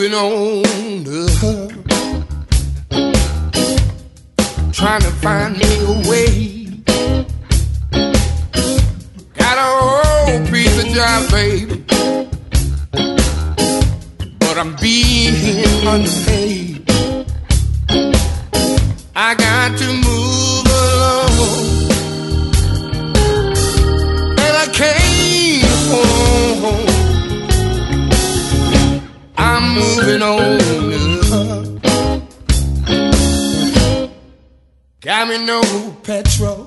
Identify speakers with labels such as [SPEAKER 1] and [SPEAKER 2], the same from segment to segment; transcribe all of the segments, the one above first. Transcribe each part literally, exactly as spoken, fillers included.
[SPEAKER 1] moving on up, trying to find me a way. Got a old piece of job, baby, but I'm being underpaid. I got to move along, and I can't hold on. I'm moving on up. Got me no petrol,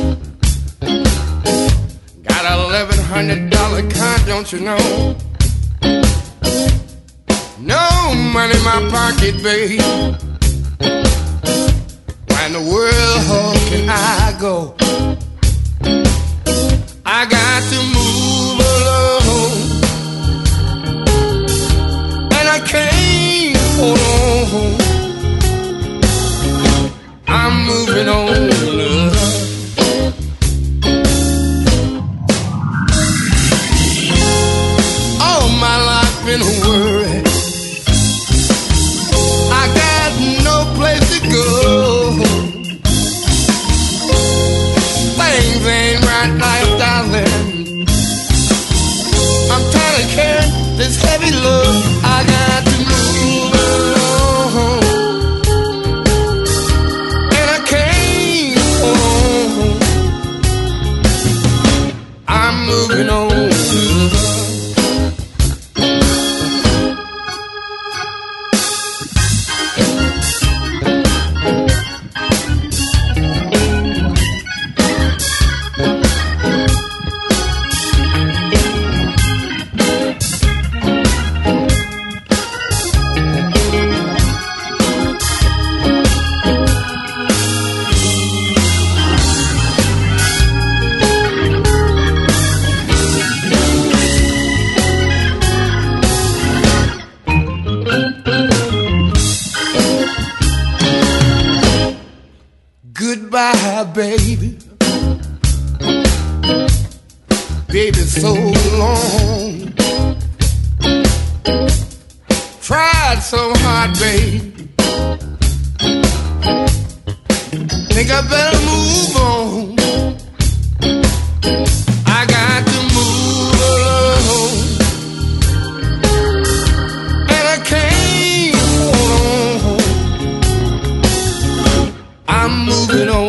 [SPEAKER 1] got an eleven hundred dollar car, don't you know? No money in my pocket, babe. Where in the world can I go? I got to move along, and I can't hold on. I'm moving on up. All my life been a worry, I got no place to go. Things ain't right, life, darling. I'm tired of carrying this heavy load. I got to move along, and I can't hold on. I'm moving on. Goodbye, baby. Baby, so long. Tried so hard, babe. Think I better move on. I got to move along, and I can't hold on. I'm moving on.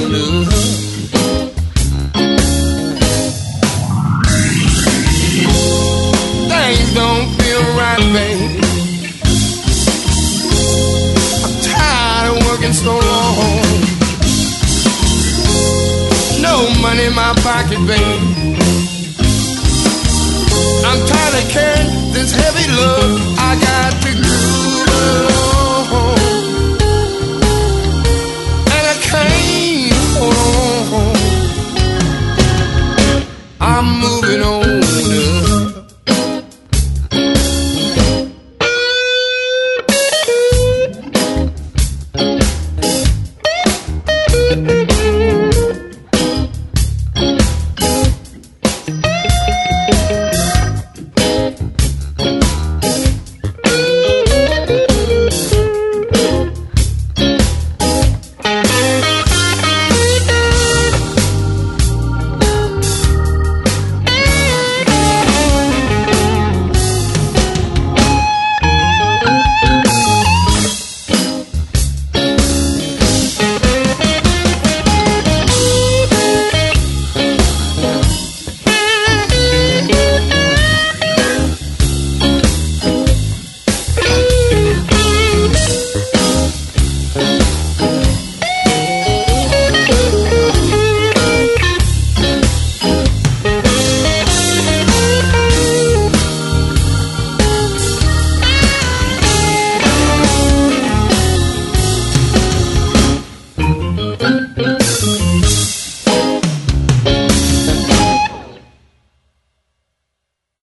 [SPEAKER 1] Things don't feel right, baby. I'm tired of working so long. No money in my pocket, baby. I'm tired of carrying this heavy load. I got to groove along.